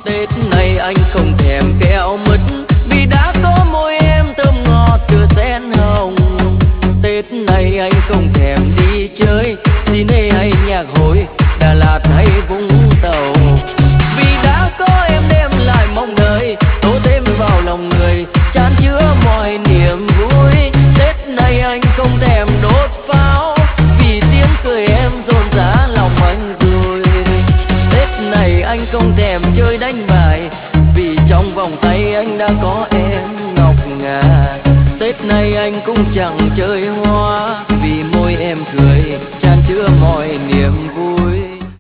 Tết này anh không thèm kẹo mứt vì đã có môi em thơm ngọt tựa sen hồng. Tết này anh không thèm đi chơi Disney hay nhạc hội Đà Lạt hay Vũng Tàu, vì đã có em đem lại mong đợi tô thêm vào lòng người chan chứa mọi niềm vui. Tết này anh không thèm đốt pháo vì tiếng cười em rộn rã lòng anh rồi. Tết này anh không thèm chơi đánh bài vì trong vòng tay anh đã có em ngọc ngà. Tết này anh cũng chẳng chơi hoa